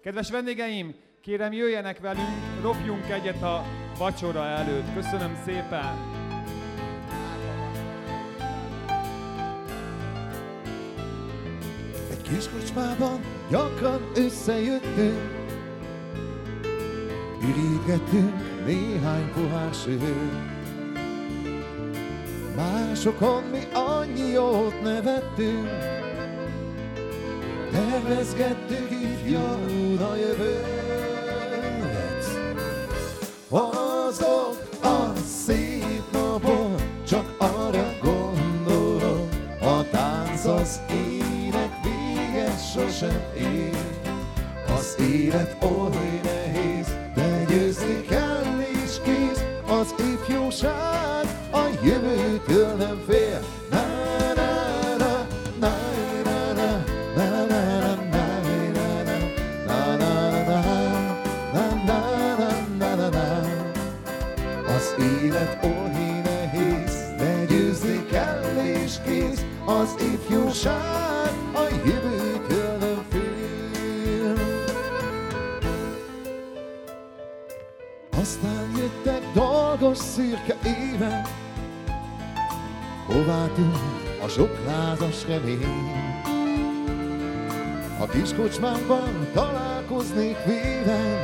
Kedves vendégeim, kérem jöjjenek velünk, ropjunk egyet a vacsora előtt. Köszönöm szépen! Egy kis kocsmában gyakran összejöttünk, ürítgettünk néhány pohár sört. Másokon mi annyi jót nevettünk, tervezgettük ifjún a jövőt. Azok a szép napok, csak arra gondolok, a tánc az ének véges sosem ér. Az élet oly nehéz, de győzni kell és kész, az ifjúság a jövőtől nem fél. Az élet oly nehéz, de győzni kell és kész, az ifjúság a jövőtől nem fél. Aztán jöttek dolgos szürke évek, hová tűnt a sok lázas remény? A kis kocsmánkban találkoznék vélen,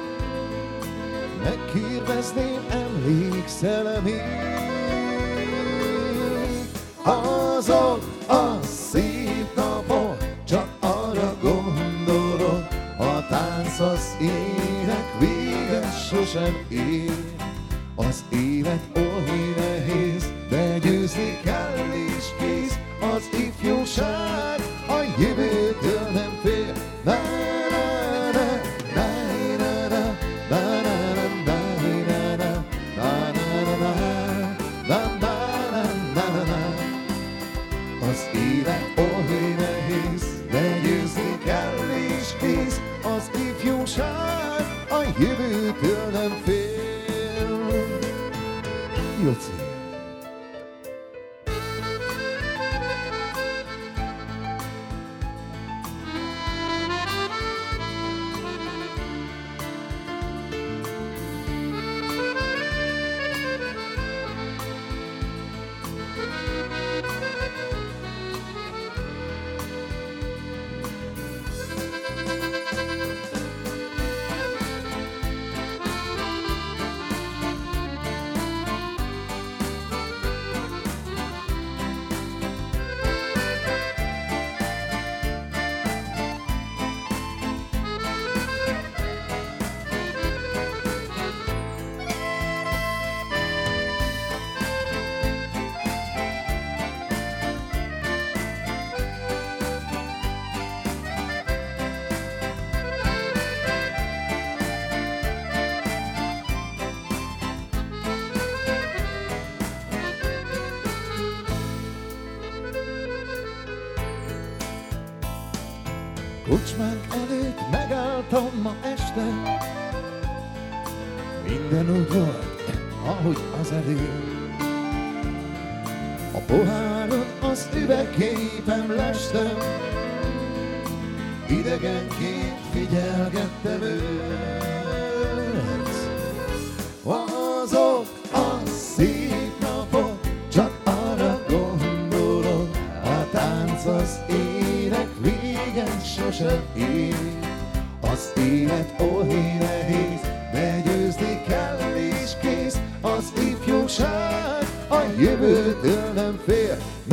megkérdezném, emlékszel-e még? Azok a szép napok, csak arra gondolok, a tánc az ének véges sosem ér. Az élet oly nehéz, de győzni kell és kész, az ifjúság a jövőtől nem fél. Az élet oly nehéz, de győzni kell és kész, az ifjúság a jövőtől nem fél. Jóci! Kocsmánk előtt megálltam ma este, minden úgy volt, ahogy az előtt. A poháron az üvegképen lestem, idegenként figyelgettem őt. Azok a szép napok, csak arra gondolok, a tánc az ének véges sosem ér. Az élet oly nehéz, de győzni kell és kész, az ifjúság a jövőtől nem fél.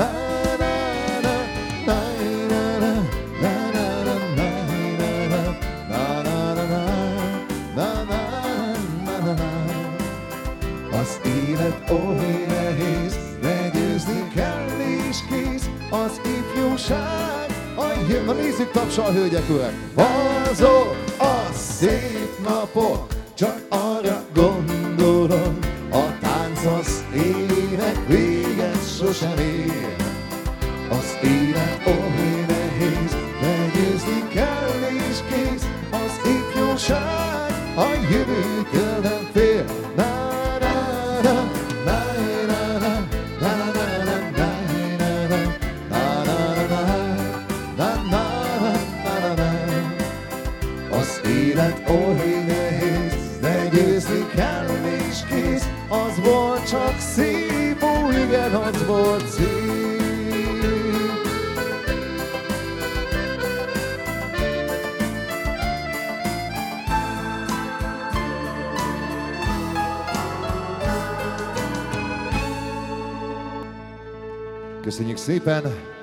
Az élet oly nehéz, de győzni kell és kész, az ifjúság a jövő. Na nézzük, tapsal, hölgyek, urak! Azok a szép napok, csak arra gondolom, a tánc az ének véget sosem ér. Az élet oly nehéz, de győzni kell és kész, az ifjúság a jövőtől nem fél. Az Az élet oly nehéz, de győzni kell és kész. Az volt csak szép, ó igen, az volt szép. Köszönjük szépen!